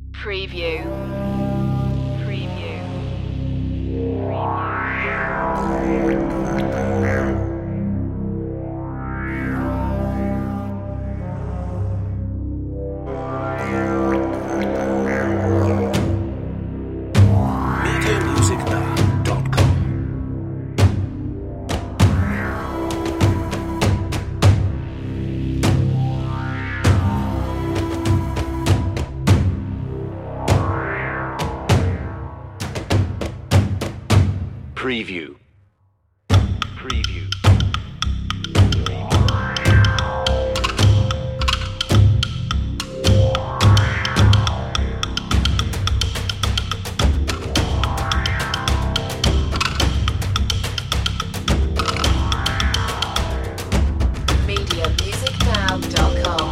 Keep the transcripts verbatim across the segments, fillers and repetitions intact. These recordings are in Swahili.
Preview. Preview. media music now dot com. Preview. Preview. media music now dot com.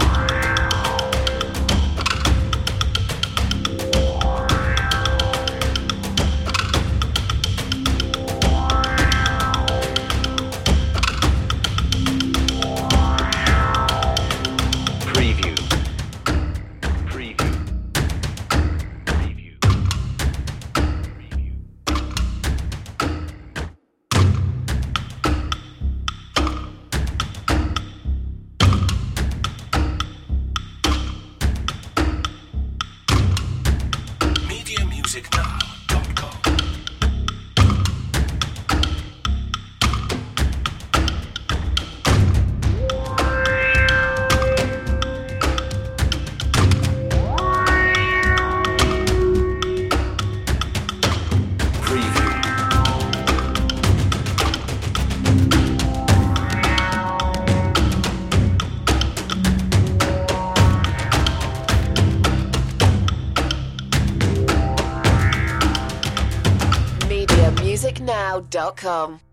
Preview. Preview. Preview. Preview. media music now dot com. Preview. media music now dot com.